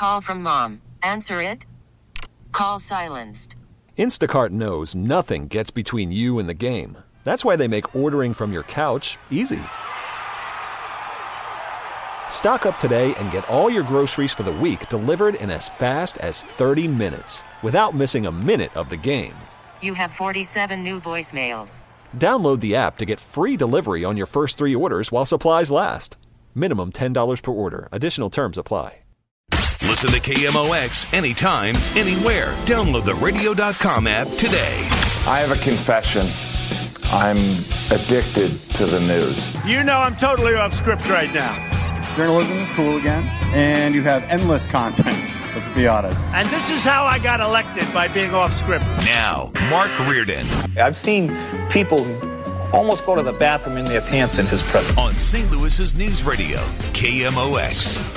call from mom. Answer it. Call silenced. Instacart knows nothing gets between you and the game. That's why they make ordering from your couch easy. Stock up today and get all your groceries for the week delivered in as fast as 30 minutes without missing a minute of the game. You have 47 new voicemails. Download the app to get free delivery on your first 3 orders while supplies last. Minimum $10 per order. Additional terms apply. Listen to KMOX anytime, anywhere. Download the radio.com app today. I have a confession. I'm addicted to the news. You know I'm totally off script right now. Journalism is cool again, and you have endless content, let's be honest. And this is how I got elected, by being off script. Now, Mark Reardon. I've seen people almost go to the bathroom in their pants in his presence. On St. Louis's News Radio, KMOX.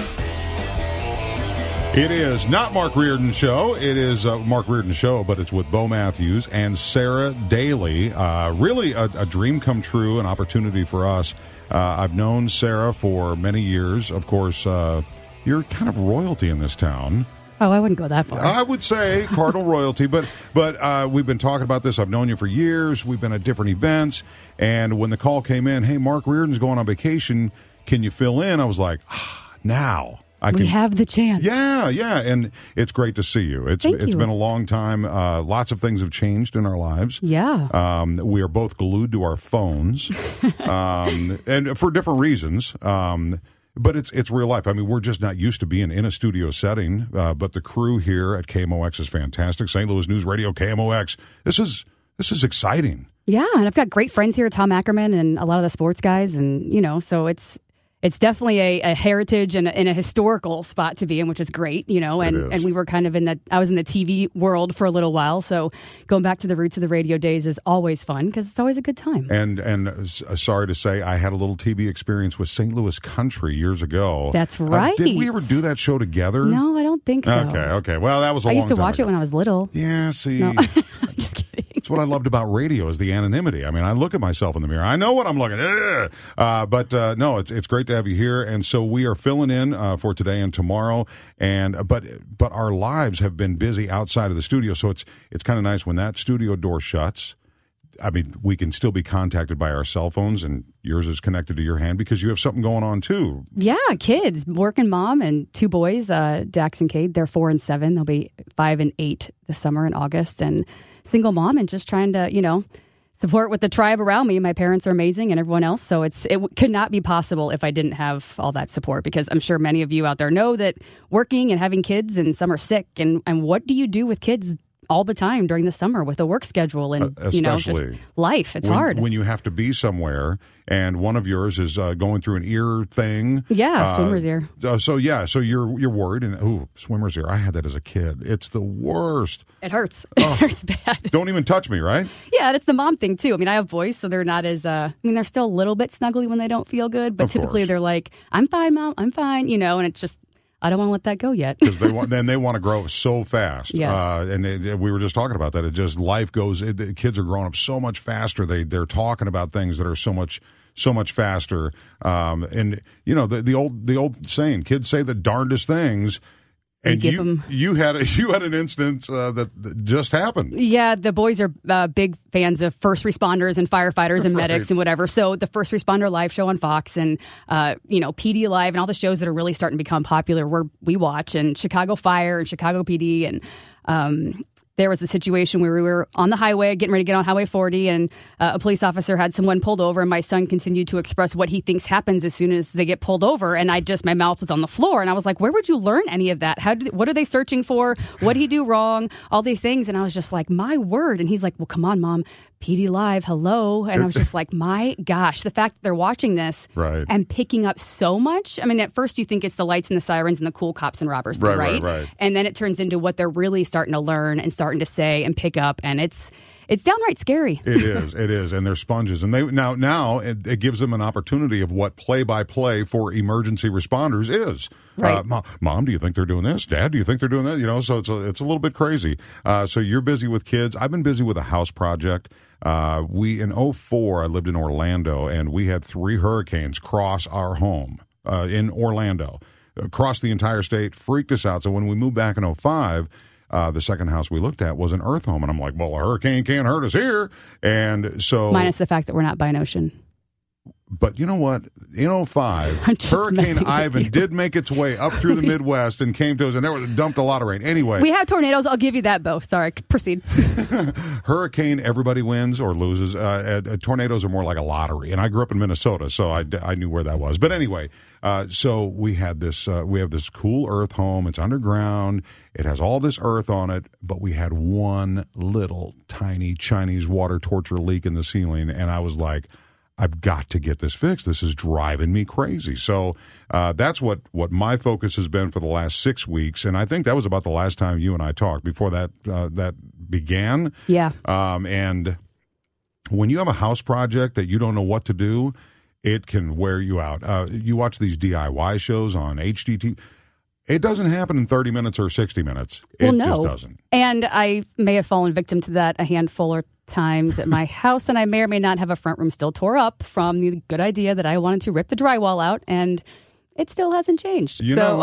It is not Mark Reardon's show. It is Mark Reardon's show, but it's with Bo Matthews and Sarah Daly. Really a dream come true, an opportunity for us. I've known Sarah for many years. Of course, you're kind of royalty in this town. Oh, I wouldn't go that far. I would say Cardinal royalty, but we've been talking about this. I've known you for years. We've been at different events, and when the call came in, hey, Mark Reardon's going on vacation. Can you fill in? I was like, now. We have the chance. Yeah, and it's great to see you. It's been a long time. Lots of things have changed in our lives. Yeah. We are both glued to our phones, and for different reasons. But it's real life. I mean, we're just not used to being in a studio setting. But the crew here at KMOX is fantastic. St. Louis News Radio, KMOX. This is exciting. Yeah, and I've got great friends here, Tom Ackerman and a lot of the sports guys, and so it's definitely a heritage and a historical spot to be in, which is great, and we were kind of I was in the TV world for a little while, so going back to the roots of the radio days is always fun because it's always a good time. And sorry to say, I had a little TV experience with St. Louis Country years ago. That's right. Did we ever do that show together? No, I don't think so. Okay. Well, that was a long time I used to watch it when I was little. Yeah, see. No. I'm just kidding. That's what I loved about radio is the anonymity. I mean, I look at myself in the mirror. I know what I'm looking at. But no, it's great to have you here. And so we are filling in for today and tomorrow. But our lives have been busy outside of the studio. So it's kind of nice when that studio door shuts. I mean, we can still be contacted by our cell phones, and yours is connected to your hand because you have something going on, too. Yeah, kids. Working mom and 2 boys, Dax and Cade. They're 4 and 7. They'll be 5 and 8 this summer in August. And single mom and just trying to, support with the tribe around me. My parents are amazing and everyone else. So it could not be possible if I didn't have all that support, because I'm sure many of you out there know that working and having kids, and some are sick. And what do you do with kids all the time during the summer with a work schedule and, just life? It's hard. When you have to be somewhere, and one of yours is going through an ear thing. Yeah, swimmer's ear. So you're worried. And, swimmer's ear. I had that as a kid. It's the worst. It hurts. It hurts bad. Don't even touch me, right? Yeah, that's the mom thing, too. I mean, I have boys, so they're not as, they're still a little bit snuggly when they don't feel good. But typically they're like, I'm fine, Mom, I'm fine, and it's just, I don't want to let that go yet. Because they want to grow so fast. Yes. And we were just talking about that. It just, life goes, the kids are growing up so much faster. They're talking about things that are so much faster. And the old saying, kids say the darndest things. And you had an instance that just happened. Yeah, the boys are big fans of first responders and firefighters and medics and whatever. So the First Responder Live show on Fox and PD Live and all the shows that are really starting to become popular, we watch, and Chicago Fire and Chicago PD and. There was a situation where we were on the highway, getting ready to get on Highway 40, and a police officer had someone pulled over, and my son continued to express what he thinks happens as soon as they get pulled over, and my mouth was on the floor, and I was like, where would you learn any of that? What are they searching for? What did he do wrong? All these things, and I was just like, my word, and he's like, well, come on, Mom, PD Live, hello, and I was just like, my gosh, the fact that they're watching this and picking up so much. I mean, at first you think it's the lights and the sirens and the cool cops and robbers, right? And then it turns into what they're really starting to learn and starting to say and pick up, and it's downright scary. It is, and they're sponges, and they now it gives them an opportunity of what play-by-play for emergency responders is. Right. Mom, do you think they're doing this? Dad, do you think they're doing that? So it's a little bit crazy. So you're busy with kids. I've been busy with a house project. We in 2004, I lived in Orlando, and we had 3 hurricanes cross our home in Orlando. across the entire state, freaked us out. So when we moved back in 2005, the second house we looked at was an earth home. And I'm like, well, a hurricane can't hurt us here. And so... Minus the fact that we're not by an ocean. But you know what? In 2005, Hurricane Ivan did make its way up through the Midwest and came to us, and there was dumped a lot of rain. Anyway. We have tornadoes. I'll give you that, Bo. Sorry. Proceed. Hurricane, everybody wins or loses. Tornadoes are more like a lottery. And I grew up in Minnesota, so I knew where that was. But anyway, so we had this. We have this cool earth home. It's underground. It has all this earth on it, but we had one little tiny Chinese water torture leak in the ceiling, and I was like, I've got to get this fixed. This is driving me crazy. So that's what my focus has been for the last 6 weeks, and I think that was about the last time you and I talked before that began. Yeah. And when you have a house project that you don't know what to do, it can wear you out. You watch these DIY shows on HGTV. It doesn't happen in 30 minutes or 60 minutes. It just doesn't. And I may have fallen victim to that a handful of times at my house, and I may or may not have a front room still tore up from the good idea that I wanted to rip the drywall out, and it still hasn't changed.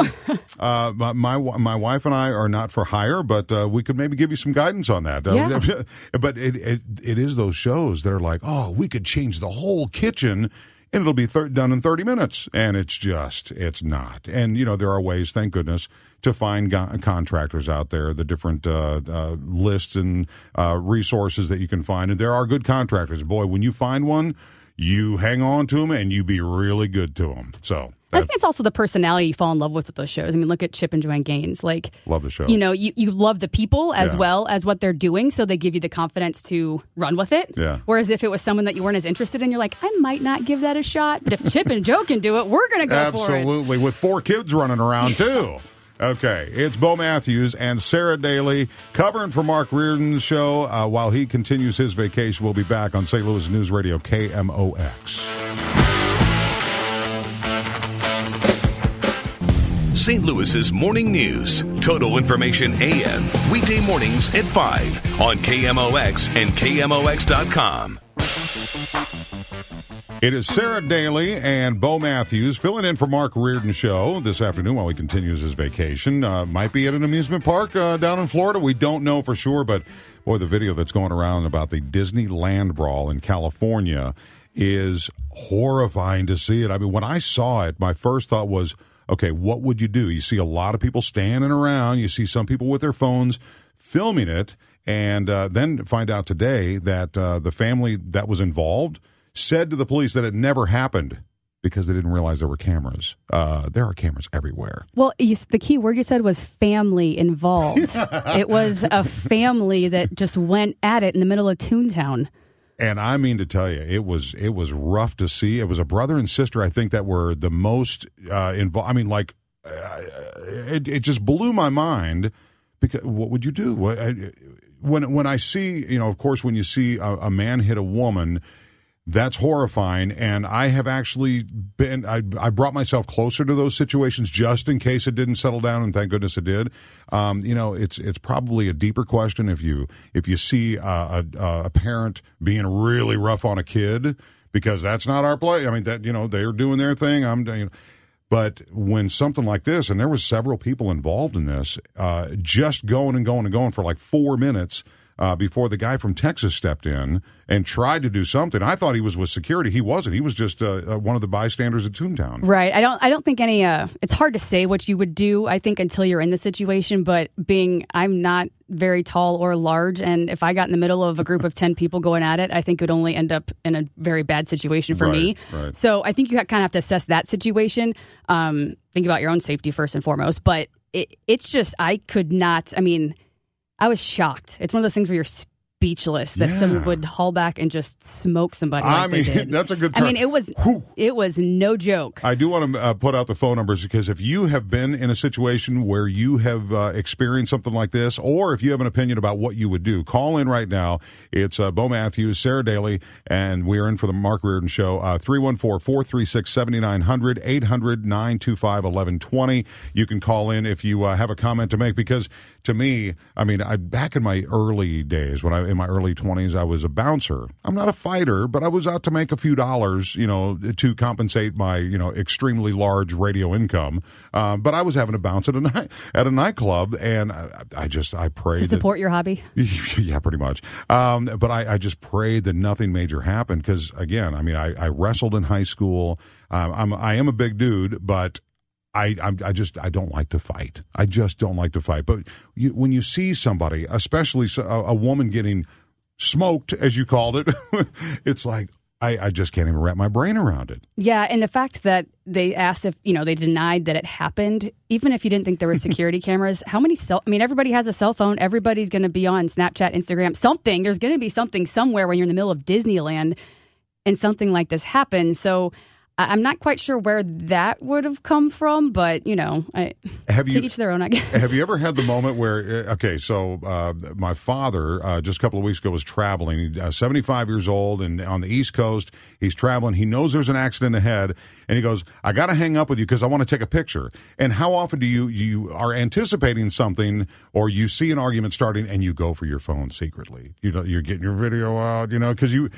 My wife and I are not for hire, but we could maybe give you some guidance on that. Yeah. But it is those shows that are like, oh, we could change the whole kitchen, and it'll be done in 30 minutes. And it's not. And, there are ways, thank goodness, to find contractors out there, the different lists and resources that you can find. And there are good contractors. Boy, when you find one, you hang on to them and you be really good to them. So I think it's also the personality you fall in love with those shows. I mean, look at Chip and Joanne Gaines. Love the show. You love the people as well as what they're doing, so they give you the confidence to run with it. Yeah. Whereas if it was someone that you weren't as interested in, you're like, I might not give that a shot. But if Chip and Jo can do it, we're going to go for it. Absolutely, with 4 kids running around, too. Okay, it's Bo Matthews and Sarah Daly covering for Mark Reardon's show while he continues his vacation. We'll be back on St. Louis News Radio, KMOX. St. Louis's Morning News. Total Information AM. Weekday mornings at 5 on KMOX and KMOX.com. It is Sarah Daly and Bo Matthews filling in for Mark Reardon's show this afternoon while he continues his vacation. Might be at an amusement park down in Florida. We don't know for sure, but boy, the video that's going around about the Disneyland brawl in California is horrifying to see it. I mean, when I saw it, my first thought was, okay, what would you do? You see a lot of people standing around. You see some people with their phones filming it, and then find out today that the family that was involved said to the police that it never happened because they didn't realize there were cameras. There are cameras everywhere. Well, the key word you said was family involved. It was a family that just went at it in the middle of Toontown. And I mean to tell you, it was rough to see. It was a brother and sister, I think, that were the most involved. I mean, it just blew my mind. Because what would you do? When I see, of course, when you see a man hit a woman, that's horrifying. And I have actually been, I brought myself closer to those situations just in case it didn't settle down, and thank goodness it did. It's probably a deeper question if you see a parent being really rough on a kid, because that's not our play. I mean, that, they're doing their thing. But when something like this, and there was several people involved in this, just going and going and going for like 4 minutes before the guy from Texas stepped in and tried to do something. I thought he was with security. He wasn't. He was just one of the bystanders at Toontown. Right. I don't think any. It's hard to say what you would do, I think, until you're in the situation. But I'm not very tall or large, and if I got in the middle of a group of 10 people going at it, I think it would only end up in a very bad situation for me. Right. So I think you kind of have to assess that situation. Think about your own safety first and foremost. But it's just, I could not. I mean, I was shocked. It's one of those things where you're speechless that someone would haul back and just smoke somebody. They did. That's a good term. I mean, it was no joke. I do want to put out the phone numbers, because if you have been in a situation where you have experienced something like this, or if you have an opinion about what you would do, call in right now. It's Bo Matthews, Sarah Daly, and we are in for the Mark Reardon Show. 314-436-7900, 800-925-1120. You can call in if you have a comment to make, because to me, I mean, back in my early days, when in my early 20s, I was a bouncer. I'm not a fighter, but I was out to make a few dollars, to compensate my, extremely large radio income. But I was having to bounce at a nightclub, and I prayed to support your hobby. Yeah, pretty much. But I just prayed that nothing major happened because, again, I mean, I wrestled in high school. I am a big dude, but I don't like to fight. I just don't like to fight. But when you see somebody, especially a woman getting smoked, as you called it, it's like I just can't even wrap my brain around it. Yeah, and the fact that they asked if, they denied that it happened, even if you didn't think there were security cameras, how many everybody has a cell phone. Everybody's going to be on Snapchat, Instagram, something. There's going to be something somewhere when you're in the middle of Disneyland and something like this happens. So I'm not quite sure where that would have come from, but, to each their own, I guess. Have you ever had the moment where, my father, just a couple of weeks ago, was traveling. He's 75 years old and on the East Coast. He's traveling. He knows there's an accident ahead. And he goes, I got to hang up with you because I want to take a picture. And how often do you are anticipating something or you see an argument starting and you go for your phone secretly? You're getting your video out, because you...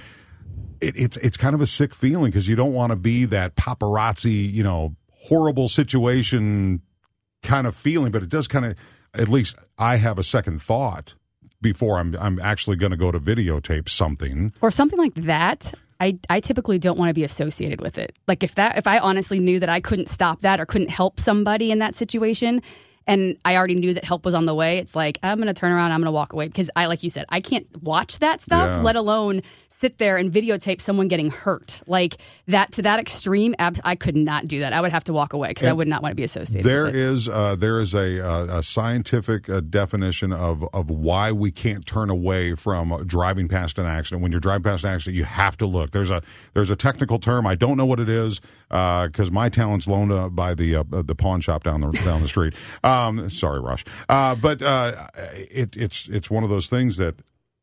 It's kind of a sick feeling because you don't want to be that paparazzi, horrible situation kind of feeling, but it does kind of, at least I have a second thought before I'm actually going to go to videotape something. Or something like that. I typically don't want to be associated with it. Like if I honestly knew that I couldn't stop that or couldn't help somebody in that situation, and I already knew that help was on the way, it's like, I'm going to turn around, I'm going to walk away because like you said, I can't watch that stuff, let alone sit there and videotape someone getting hurt. Like that to that extreme, I could not do that. I would have to walk away because I would not want to be associated with it. There is a scientific definition of why we can't turn away from driving past an accident. When you're driving past an accident, you have to look. There's a technical term. I don't know what it is because my talent's loaned by the pawn shop down the street. Sorry, Rush. But it's one of those things that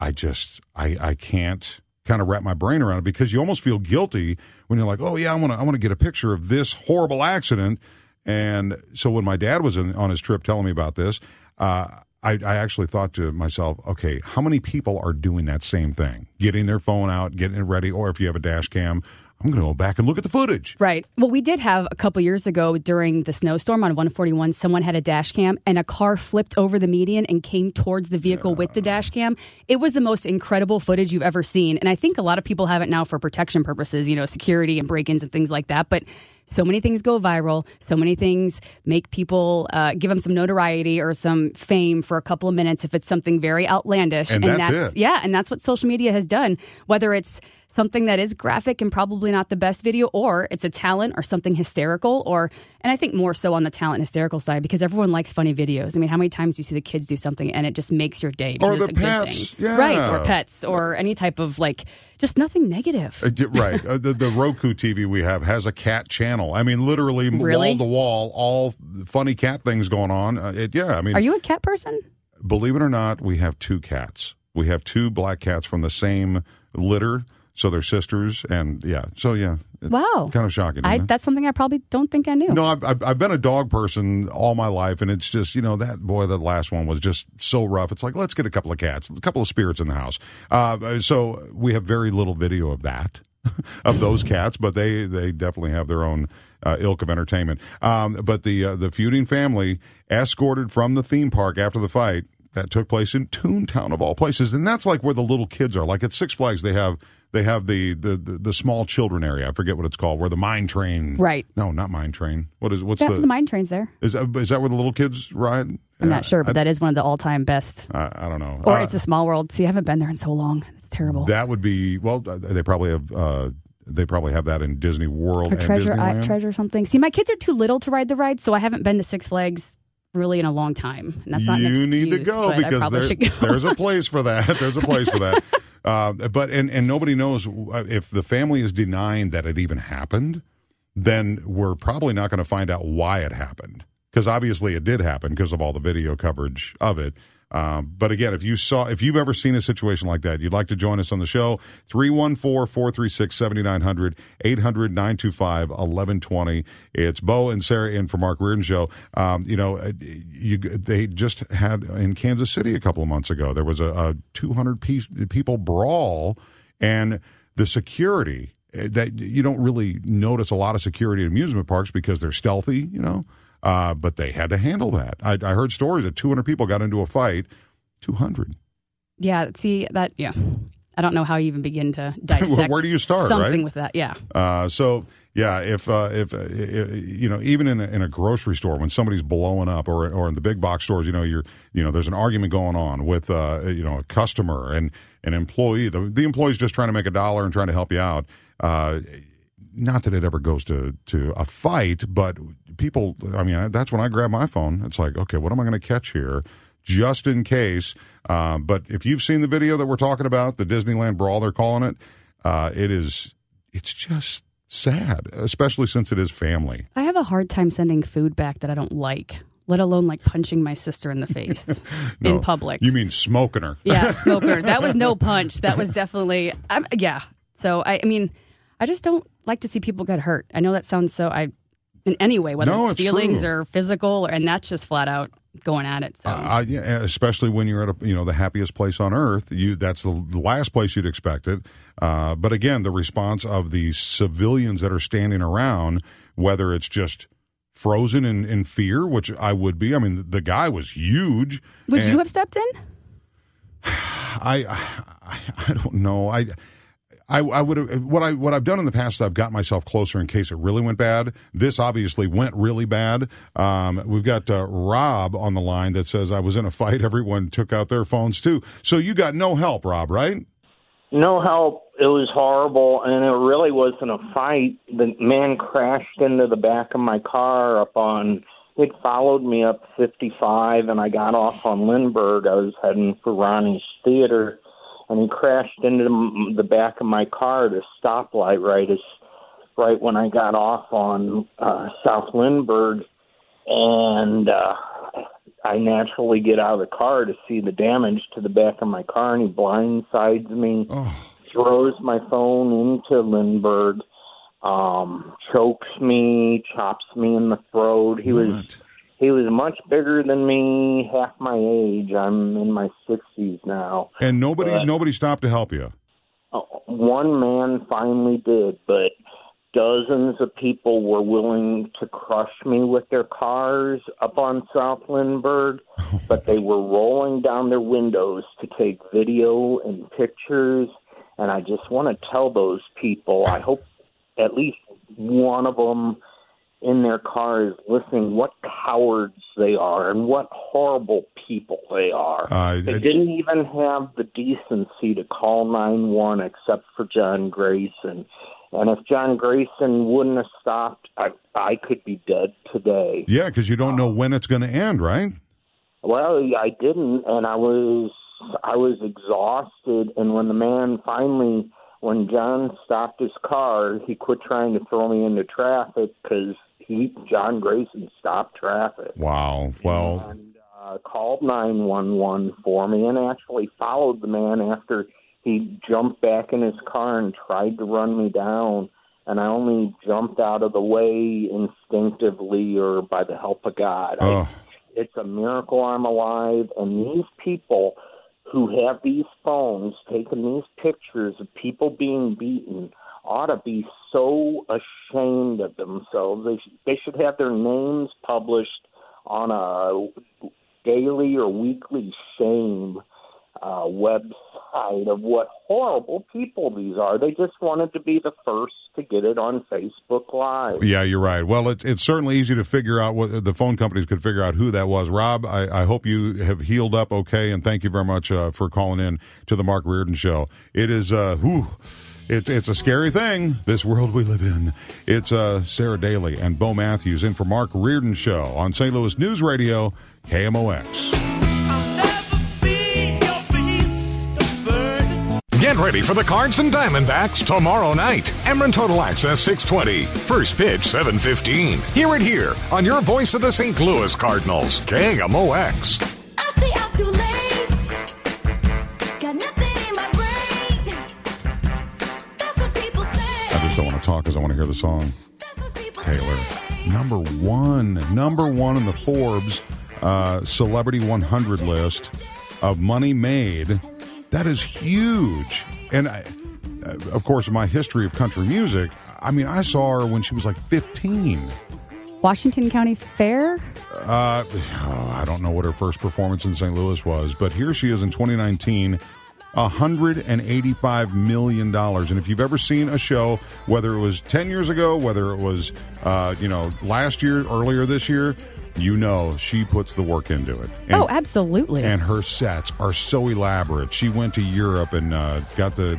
I can't kind of wrap my brain around it because you almost feel guilty when you're like, oh yeah, I want to get a picture of this horrible accident. And so when my dad was on his trip telling me about this, I actually thought to myself, okay, how many people are doing that same thing, getting their phone out, getting it ready, or if you have a dash cam, I'm going to go back and look at the footage. Right. Well, we did have a couple years ago during the snowstorm on 141, someone had a dash cam and a car flipped over the median and came towards the vehicle with the dash cam. It was the most incredible footage you've ever seen. And I think a lot of people have it now for protection purposes, security and break-ins and things like that. But so many things go viral. So many things make people give them some notoriety or some fame for a couple of minutes if it's something very outlandish. And that's it. Yeah, and that's what social media has done. Whether it's something that is graphic and probably not the best video, or it's a talent or something hysterical, and I think more so on the talent hysterical side because everyone likes funny videos. I mean, how many times do you see the kids do something and it just makes your day? Or the it's a pets. Good thing. Yeah. Right, or pets, or any type of just nothing negative. Right. The Roku TV we have has a cat channel. I mean, literally wall to wall, all funny cat things going on. Are you a cat person? Believe it or not, we have 2 cats. We have 2 black cats from the same litter. So they're sisters, and wow, kind of shocking. That's something I probably don't think I knew. No, I've been a dog person all my life, and it's just that last one was just so rough. It's like, let's get a couple of cats, a couple of spirits in the house. So we have very little video of that, of those cats, but they definitely have their own ilk of entertainment. But the feuding family escorted from the theme park after the fight that took place in Toontown of all places, and that's like where the little kids are. Like at Six Flags, they have the small children area. I forget what it's called. Where the mine train. Right. No, not mine train. What's the mine train's there? Is that where the little kids ride? I'm not sure, but that is one of the all-time best. I don't know. Or it's a Small World. See, I haven't been there in so long. It's terrible. That would be they probably have. They probably have that in Disney World or Treasure something. See, my kids are too little to ride the ride, so I haven't been to Six Flags really in a long time. And that's not an excuse. You need to go because there's a place for that. There's a place for that. But nobody knows if the family is denying that it even happened, then we're probably not going to find out why it happened. Because obviously it did happen because of all the video coverage of it. But again, if you've ever seen a situation like that, you'd like to join us on the show, 314-436-7900, 800-925-1120. It's Bo and Sarah in for Mark Reardon Show. They just had in Kansas City a couple of months ago, there was a 200 people brawl, and the security, that you don't really notice a lot of security at amusement parks because they're stealthy, but they had to handle that. I heard stories that 200 people got into a fight. 200. Yeah, see that. Yeah, I don't know how you even begin to dissect. Where do you start? Something right? With that, yeah. If even in a grocery store when somebody's blowing up, or in the big box stores, there's an argument going on with a customer and an employee. The employee's just trying to make $1 and trying to help you out. Not that it ever goes to a fight, but people, that's when I grab my phone. It's like, okay, what am I going to catch here just in case? But if you've seen the video that we're talking about, the Disneyland brawl, they're calling it, it's just sad, especially since it is family. I have a hard time sending food back that I don't like, let alone like punching my sister in the face in public. You mean smoking her? Yeah, smoking her. That was no punch. That was definitely, yeah. So, I just don't like to see people get hurt. I know that sounds in any way, whether it's feelings or physical, and that's just flat out going at it. So, especially when you're at the happiest place on earth, that's the last place you'd expect it. But again, the response of the civilians that are standing around, whether it's just frozen in fear, which I would be. The guy was huge. Would you have stepped in? I don't know. I would have what I've done in the past is I've got myself closer in case it really went bad. This obviously went really bad. We've got Rob on the line that says, I was in a fight. Everyone took out their phones too. So you got no help, Rob, right? No help. It was horrible, and it really wasn't a fight. The man crashed into the back of my car it followed me up 55, and I got off on Lindbergh. I was heading for Ronnie's Theater. And he crashed into the back of my car at a stoplight right when I got off on South Lindbergh. And I naturally get out of the car to see the damage to the back of my car, and he blindsides me, throws my phone into Lindbergh, chokes me, chops me in the throat. He was much bigger than me, half my age. I'm in my 60s now. And nobody stopped to help you? One man finally did, but dozens of people were willing to crush me with their cars up on South Lindbergh, but they were rolling down their windows to take video and pictures. And I just want to tell those people, I hope at least one of them in their cars listening, what cowards they are and what horrible people they are. They didn't even have the decency to call 911 except for John Grayson. And if John Grayson wouldn't have stopped, I could be dead today. Yeah, because you don't know when it's going to end, right? Well, I didn't, and I was exhausted. And when John stopped his car, he quit trying to throw me into traffic because John Grayson stopped traffic. Wow. Well, and called 911 for me and actually followed the man after he jumped back in his car and tried to run me down. And I only jumped out of the way instinctively or by the help of God. It's a miracle I'm alive. And these people who have these phones taking these pictures of people being beaten ought to be so ashamed of themselves. They should have their names published on a daily or weekly shame website of what horrible people these are. They just wanted to be the first to get it on Facebook Live. Yeah, you're right. Well, it's certainly easy to figure out what the phone companies could figure out who that was. Rob, I hope you have healed up okay, and thank you very much for calling in to the Mark Reardon Show. It is, it's a scary thing, this world we live in. It's Sarah Daly and Bo Matthews in for Mark Reardon Show on St. Louis News Radio, KMOX. Get ready for the Cards and Diamondbacks tomorrow night. Emeren Total Access 620. First pitch 7:15. Hear it here on your voice of the St. Louis Cardinals, KMOX. I stay out too late. to talk because I want to hear the song. Taylor, number one in the Forbes Celebrity 100 list of money made. That is huge. And of course, in my history of country music, I mean, I saw her when she was like 15. Washington County Fair? I don't know what her first performance in St. Louis was, but here she is in 2019, $185 million. And if you've ever seen a show, whether it was 10 years ago, whether it was, last year, earlier this year, you know she puts the work into it. And, absolutely. And her sets are so elaborate. She went to Europe and got the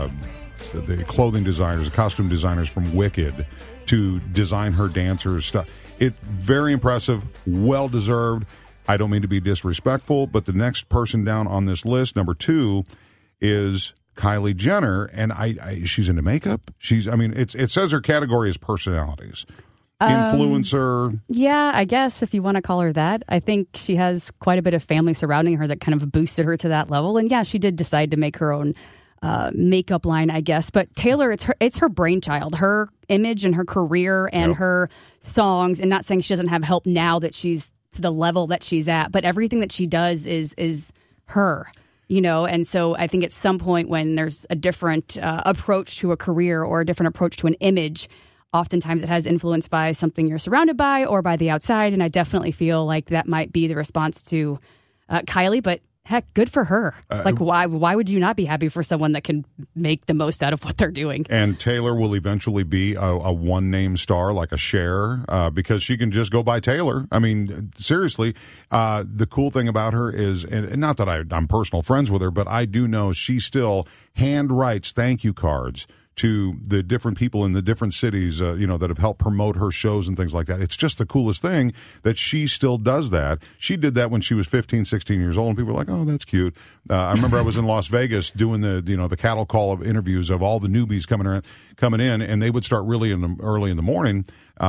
clothing designers, the costume designers from Wicked to design her dancers' stuff. It's very impressive, well-deserved. I don't mean to be disrespectful, but the next person down on this list, number 2, is Kylie Jenner, and she's into makeup. It says her category is personalities. Influencer. Yeah, I guess if you want to call her that. I think she has quite a bit of family surrounding her that kind of boosted her to that level. And yeah, she did decide to make her own makeup line, I guess. But Taylor, it's her brainchild, her image and her career and her songs. And not saying she doesn't have help now that she's to the level that she's at, but everything that she does is her. And so I think at some point when there's a different approach to a career or a different approach to an image, oftentimes it has influence by something you're surrounded by or by the outside. And I definitely feel like that might be the response to Kylie. But heck, good for her. Why would you not be happy for someone that can make the most out of what they're doing? And Taylor will eventually be a one-name star like a Cher because she can just go by Taylor. I mean, seriously, the cool thing about her is, and not that I'm personal friends with her, but I do know she still hand writes thank you cards to the different people in the different cities, that have helped promote her shows and things like that. It's just the coolest thing that she still does that. She did that when she was 15, 16 years old, and people were like, oh, that's cute. I remember I was in Las Vegas doing the cattle call of interviews of all the newbies coming in, and they would start really early in the morning.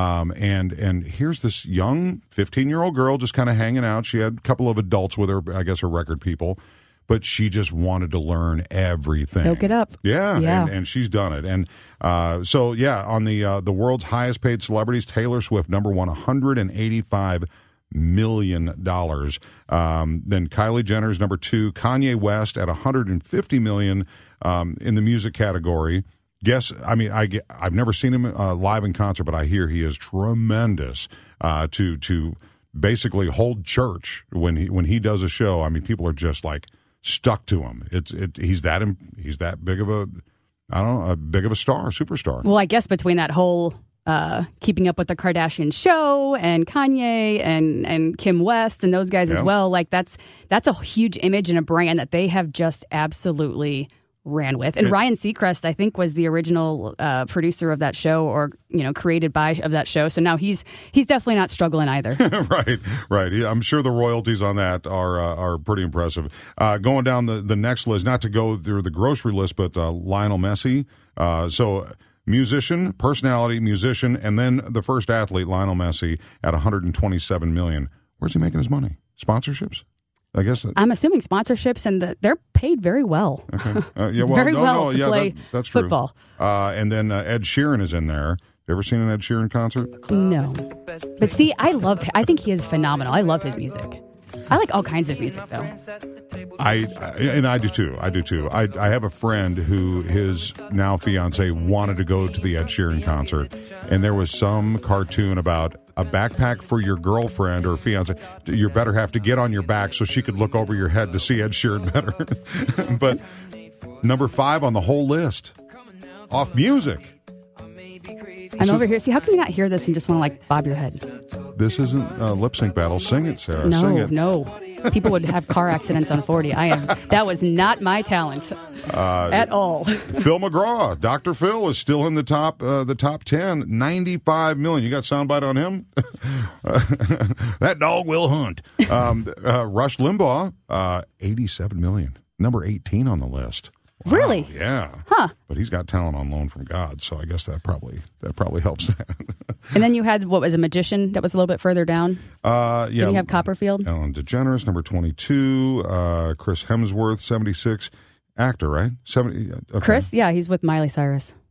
And here's this young 15-year-old girl just kind of hanging out. She had a couple of adults with her, I guess her record people. But she just wanted to learn everything. Soak it up. Yeah. And she's done it. And on the world's highest paid celebrities, Taylor Swift, number 1, $185 million. Then Kylie Jenner's number 2, Kanye West at $150 million in the music category. I've never seen him live in concert, but I hear he is tremendous to basically hold church when he does a show. I mean, people are just like stuck to him. He's that big of a star, superstar. Well, I guess between that whole Keeping Up with the Kardashians show and Kanye and Kim West and those guys as well, like that's a huge image and a brand that they have just absolutely ran with. And Ryan Seacrest, I think, was the original producer of that show, or created of that show. So now he's definitely not struggling either. Right. Yeah, I'm sure the royalties on that are pretty impressive. Going down the next list, not to go through the grocery list, but Lionel Messi. So musician, personality, musician, and then the first athlete, Lionel Messi, at $127 million. Where's he making his money? Sponsorships? I guess I'm assuming sponsorships, and they're paid very well. Okay. Play that's true. Football. And then Ed Sheeran is in there. You ever seen an Ed Sheeran concert? No. But see, I think he is phenomenal. I love his music. I like all kinds of music, though. I do too. I have a friend who his now fiance wanted to go to the Ed Sheeran concert, and there was some cartoon about a backpack for your girlfriend or fiance. You better have to get on your back so she could look over your head to see Ed Sheeran better. But number 5 on the whole list, off music. I'm over here. See, how can you not hear this and just want to bob your head? This isn't a lip sync battle. Sing it, Sarah. No, Sing it. No. People would have car accidents on 40. That was not my talent at all. Phil McGraw, Dr. Phil, is still in the top 10. $95 million. You got soundbite on him? That dog will hunt. Rush Limbaugh, $87 million. Number 18 on the list. Wow, really? Yeah. Huh. But he's got talent on loan from God, so I guess that probably helps that. And then you had, what was a magician that was a little bit further down? Yeah. Then you have Copperfield. Ellen DeGeneres, number 22. Chris Hemsworth, 76. Actor, right? 70. Okay. Chris? Yeah, he's with Miley Cyrus.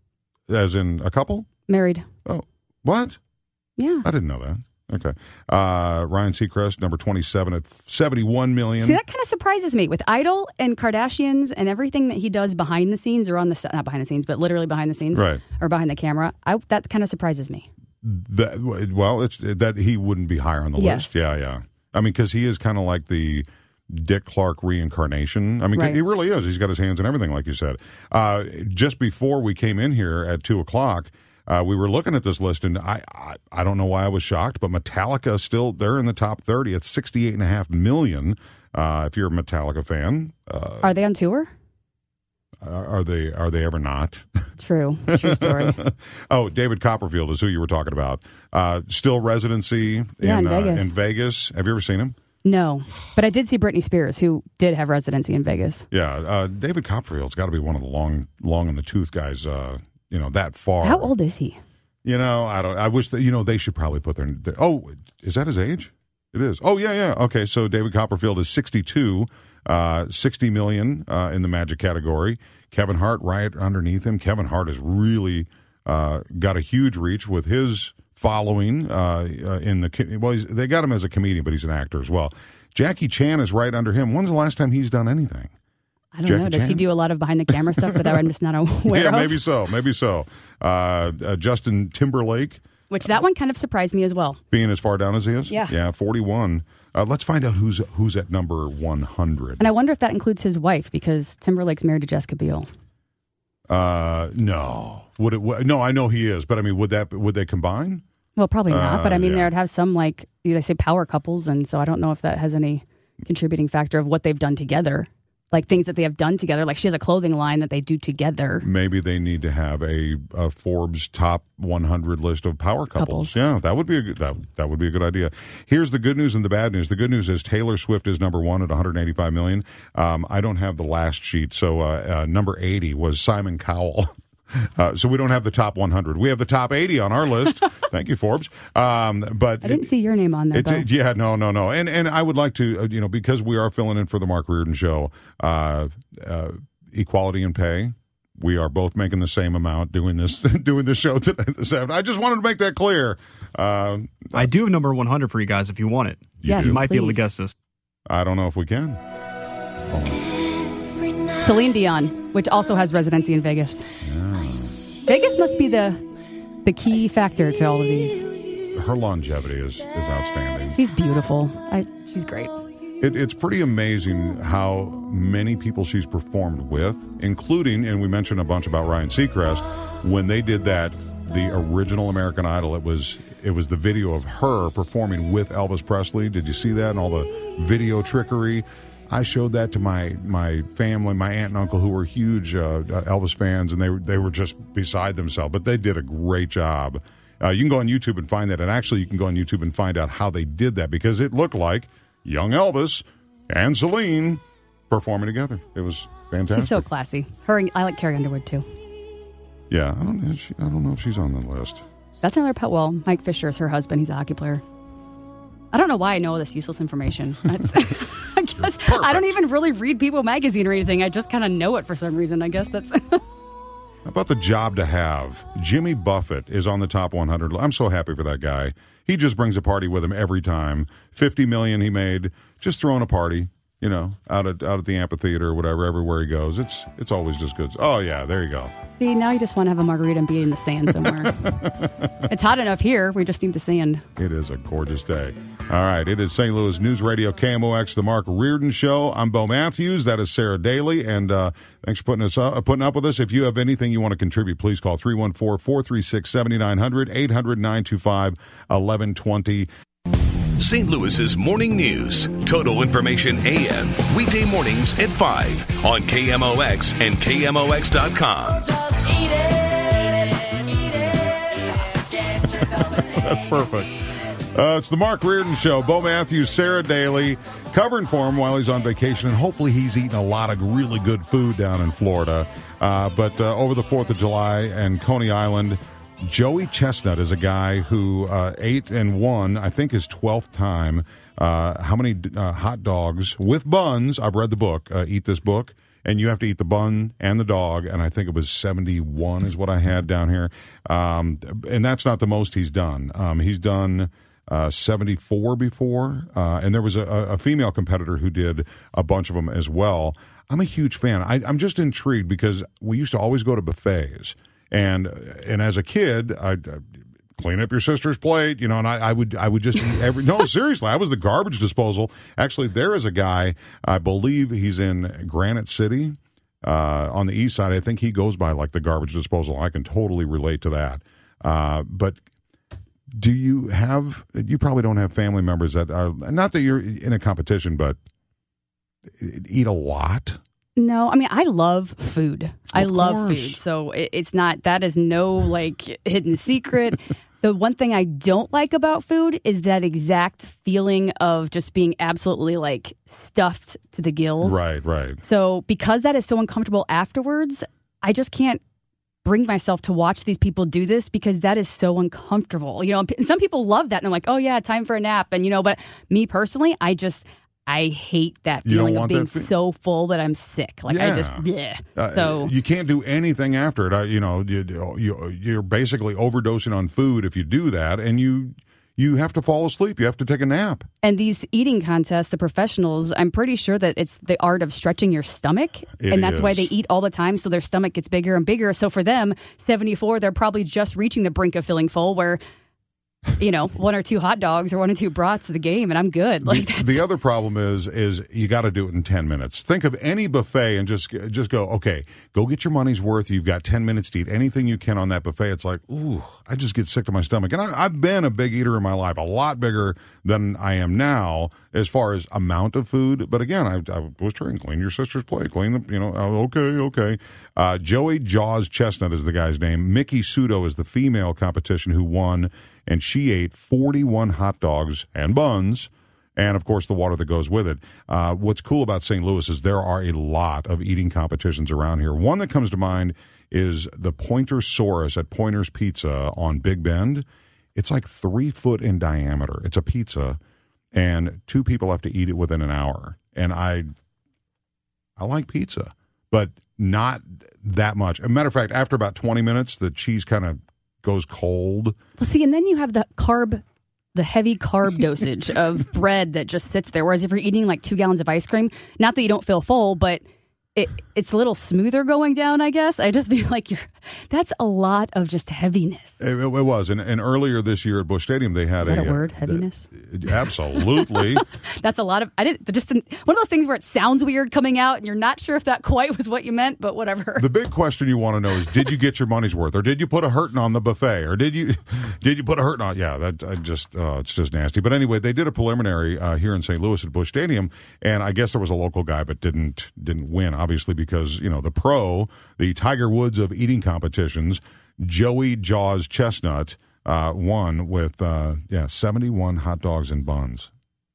As in a couple? Married. Oh, what? Yeah. I didn't know that. Okay. Ryan Seacrest, number 27 at $71 million. See, that kind of surprises me. With Idol and Kardashians and everything that he does behind the scenes or on the set, not behind the scenes, but literally behind the scenes, right, or behind the camera, that kind of surprises me. It's that he wouldn't be higher on the list. Yeah. I mean, because he is kind of like the Dick Clark reincarnation. I mean, right. He really is. He's got his hands in everything, like you said. Just before we came in here at 2 o'clock, we were looking at this list, and I don't know why I was shocked, but Metallica still, they're in the top 30 at $68.5 million. If you're a Metallica fan, are they on tour? Are they ever not? True story. Oh, David Copperfield is who you were talking about. Still residency in Vegas. Have you ever seen him? No, but I did see Britney Spears, who did have residency in Vegas. Yeah, David Copperfield's got to be one of the long in the tooth guys. That far. How old is he? I wish that they should probably put their. Oh, is that his age? It is. Oh yeah. Okay, so David Copperfield is 62, $60 million in the Magic category. Kevin Hart right underneath him. Kevin Hart has really got a huge reach with his following they got him as a comedian, but he's an actor as well. Jackie Chan is right under him. When's the last time he's done anything? I don't know. Does he do a lot of behind the camera stuff that I'm just not aware of? Yeah, maybe so. Justin Timberlake. Which that one kind of surprised me as well. Being as far down as he is? Yeah. Yeah, 41. Let's find out who's at number 100. And I wonder if that includes his wife, because Timberlake's married to Jessica Biel. No. No, I know he is, but I mean, would they combine? Well, probably not, but I mean, yeah. they'd have some, they say power couples, and so I don't know if that has any contributing factor of what they've done together. Like things that they have done together. Like she has a clothing line that they do together. Maybe they need to have a Forbes top 100 list of power couples. Yeah, that would be a good idea. Here's the good news and the bad news. The good news is Taylor Swift is number 1 at $185 million. I don't have the last sheet, so number 80 was Simon Cowell. So we don't have the top 100. We have the top 80 on our list. Thank you, Forbes. But I didn't see your name on there, though. Yeah, no. And I would like to, because we are filling in for the Mark Reardon Show, equality in pay. We are both making the same amount doing this show today. I just wanted to make that clear. I do have number 100 for you guys if you want it. You might be able to guess this. I don't know if we can. Celine Dion, which also has residency in Vegas. Vegas must be the key factor to all of these. Her longevity is outstanding. She's beautiful. She's great. It's pretty amazing how many people she's performed with, including, and we mentioned a bunch about Ryan Seacrest, when they did the original American Idol, it was the video of her performing with Elvis Presley. Did you see that and all the video trickery? I showed that to my family, my aunt and uncle, who were huge Elvis fans, and they were just beside themselves. But they did a great job. You can go on YouTube and find that, and actually you can go on YouTube and find out how they did that, because it looked like young Elvis and Celine performing together. It was fantastic. She's so classy. I like Carrie Underwood too. Yeah, I don't know if she's on the list. That's another pet. Well, Mike Fisher is her husband. He's a hockey player. I don't know why I know all this useless information. I guess I don't even really read People magazine or anything. I just kind of know it for some reason. I guess that's. How about the job to have? Jimmy Buffett is on the top 100. I'm so happy for that guy. He just brings a party with him every time. $50 million he made, just throwing a party, out at the amphitheater or whatever, everywhere he goes. It's always just good. Oh yeah, there you go. See, now you just want to have a margarita and be in the sand somewhere. It's hot enough here. We just need the sand. It is a gorgeous day. All right, it is St. Louis News Radio, KMOX, The Mark Reardon Show. I'm Bo Matthews. That is Sarah Daly. And thanks for putting up with us. If you have anything you want to contribute, please call 314-436-7900, 800-925-1120. St. Louis's Morning News. Total Information AM. Weekday mornings at 5 on KMOX and KMOX.com. That's perfect. It's the Mark Reardon Show. Bo Matthews, Sarah Daly, covering for him while he's on vacation, and hopefully he's eating a lot of really good food down in Florida. But over the 4th of July and Coney Island, Joey Chestnut is a guy who ate and won, I think, his 12th time. How many hot dogs with buns? I've read the book. Eat This Book. and you have to eat the bun and the dog, and I think it was 71 is what I had down here. And that's not the most he's done. He's done 74 before, and there was a female competitor who did a bunch of them as well. I'm a huge fan. I'm just intrigued because we used to always go to buffets, and as a kid, I'd clean up your sister's plate, and I would just eat no, seriously, I was the garbage disposal. Actually, there is a guy, I believe he's in Granite City on the east side. I think he goes by like the garbage disposal. I can totally relate to that. But do you probably don't have family members that are, not that you're in a competition, but eat a lot? No, I mean, I love food. I love food. So it's not, that is no like hidden secret. The one thing I don't like about food is that exact feeling of just being absolutely like stuffed to the gills. Right. So because that is so uncomfortable afterwards, I just can't bring myself to watch these people do this because that is so uncomfortable. Some people love that and they're like, oh yeah, time for a nap. And but me personally, I hate that feeling of being so full that I'm sick. Like, I just, So you can't do anything after it. You're basically overdosing on food if you do that, and you have to fall asleep. You have to take a nap. And these eating contests, the professionals, I'm pretty sure that it's the art of stretching your stomach. And that's why they eat all the time, so their stomach gets bigger and bigger. So for them, 74, they're probably just reaching the brink of feeling full, where one or two hot dogs or one or two brats to the game, and I'm good. The other problem is you got to do it in 10 minutes. Think of any buffet and just go, okay, go get your money's worth. You've got 10 minutes to eat anything you can on that buffet. It's like, ooh, I just get sick to my stomach. And I've been a big eater in my life, a lot bigger than I am now as far as amount of food. But again, I was trained, clean your sister's plate, clean the, okay. Joey Jaws Chestnut is the guy's name. Mickey Sudo is the female competition who won, and she ate 41 hot dogs and buns, and, of course, the water that goes with it. What's cool about St. Louis is there are a lot of eating competitions around here. One that comes to mind is the Pointersaurus at Pointer's Pizza on Big Bend. It's like 3 foot in diameter. It's a pizza, and 2 people have to eat it within an hour. And I like pizza, but not that much. As a matter of fact, after about 20 minutes, the cheese kind of goes cold. Well, see, and then you have the heavy carb dosage of bread that just sits there. Whereas if you're eating like 2 gallons of ice cream, not that you don't feel full, but it's a little smoother going down, I guess. I just feel like that's a lot of just heaviness. It was. And earlier this year at Busch Stadium, they had Is that a word, heaviness? Absolutely. That's a lot of, one of those things where it sounds weird coming out and you're not sure if that quite was what you meant, but whatever. The big question you want to know is, did you get your money's worth, or did you put a hurting on the buffet, or did you put a hurting on? Yeah, it's just nasty. But anyway, they did a preliminary here in St. Louis at Busch Stadium, and I guess there was a local guy, but didn't win, obviously, because the Tiger Woods of eating competitions, Joey Jaws Chestnut won with 71 hot dogs and buns.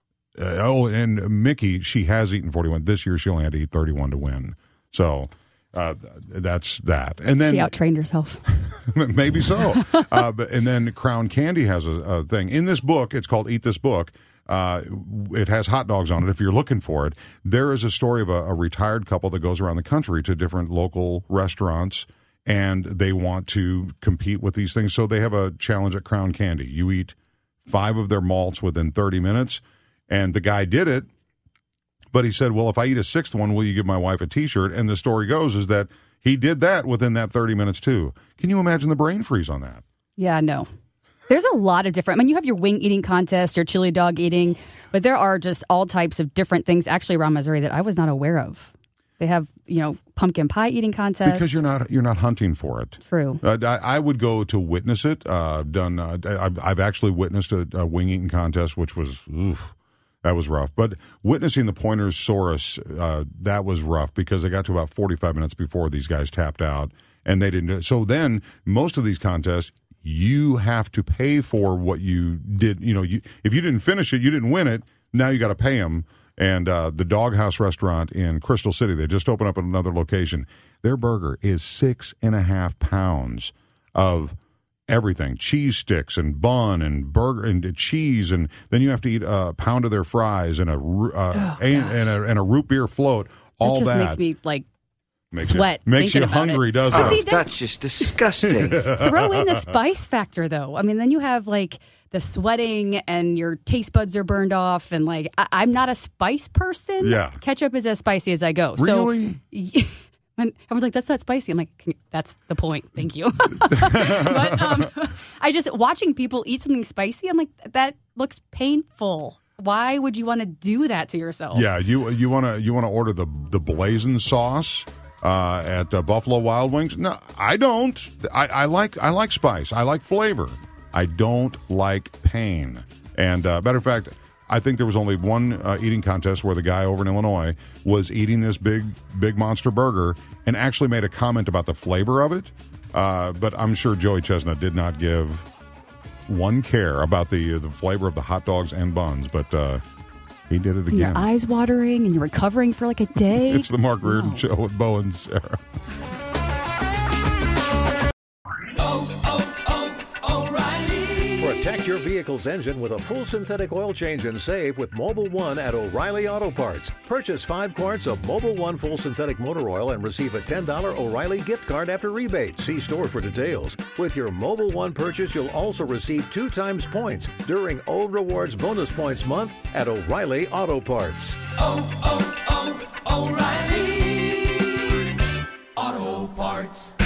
And Mickey, she has eaten 41. This year she only had to eat 31 to win. So that's that. And then she outtrained herself. Maybe so. And then Crown Candy has a thing. In this book, it's called Eat This Book. It has hot dogs on it if you're looking for it. There is a story of a retired couple that goes around the country to different local restaurants, and they want to compete with these things. So they have a challenge at Crown Candy. You eat 5 of their malts within 30 minutes, and the guy did it, but he said, well, if I eat a 6th one, will you give my wife a T-shirt? And the story goes is that he did that within that 30 minutes too. Can you imagine the brain freeze on that? Yeah, no. There's a lot of different, you have your wing eating contest, your chili dog eating, but there are just all types of different things actually around Missouri that I was not aware of. They have, pumpkin pie eating contests. Because you're not hunting for it. True. I would go to witness it. I've actually witnessed a wing eating contest, which was, that was rough. But witnessing the Pointersaurus, that was rough because they got to about 45 minutes before these guys tapped out, and they didn't do it. So then most of these contests, you have to pay for what you did. If you didn't finish it, you didn't win it. Now you got to pay them. And the Doghouse restaurant in Crystal City, they just opened up another location. Their burger is 6.5 pounds of everything: cheese sticks and bun and burger and cheese, and then you have to eat a pound of their fries and a root beer float. All that just that makes me sweat. Makes you thinking about hungry, it. doesn't it? See, That's just disgusting. throw in the spice factor, though. I mean, then you have like the sweating and your taste buds are burned off. And like, I'm not a spice person. Yeah. Ketchup is as spicy as I go. Really? So, when everyone's like, that's not spicy. I'm like, that's the point. Thank you. But I just, watching people eat something spicy, I'm like, that looks painful. Why would you want to do that to yourself? Yeah, you want to order the blazing sauce at Buffalo Wild Wings? No, I don't. I like spice. I like flavor. I don't like pain. And matter of fact, I think there was only one eating contest where the guy over in Illinois was eating this big monster burger and actually made a comment about the flavor of it. But I'm sure Joey Chestnut did not give one care about the flavor of the hot dogs and buns. But he did it again. Your eyes watering and you're recovering for like a day. It's the Mark Reardon Show with Bo and Sarah. Protect your vehicle's engine with a full synthetic oil change and save with Mobil 1 at O'Reilly Auto Parts. Purchase 5 quarts of Mobil 1 full synthetic motor oil and receive a $10 O'Reilly gift card after rebate. See store for details. With your Mobil 1 purchase, you'll also receive 2 times points during O Rewards Bonus Points Month at O'Reilly Auto Parts. O'Reilly Auto Parts.